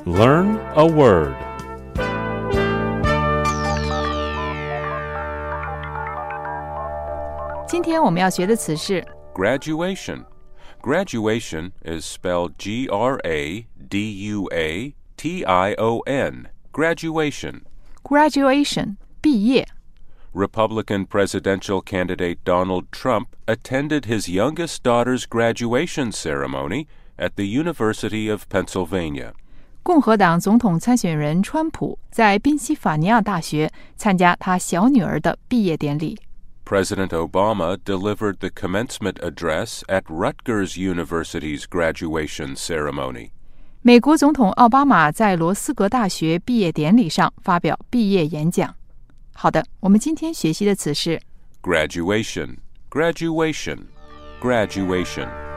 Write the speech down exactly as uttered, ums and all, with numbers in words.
Learn a word. Today 今天我们要学的词是 Graduation. Graduation is spelled G R A D U A T I O N. Graduation. graduation 毕业。 Republican presidential candidate Donald Trump attended his youngest daughter's graduation ceremony at the University of Pennsylvania. 共和党总统参选人川普在宾夕法尼亚大学参加他小女儿的毕业典礼。 President Obama delivered the commencement address at Rutgers University's graduation ceremony. 美国总统奥巴马在罗斯格大学毕业典礼上发表毕业演讲。好的，我们今天学习的词是 Graduation, graduation, graduation.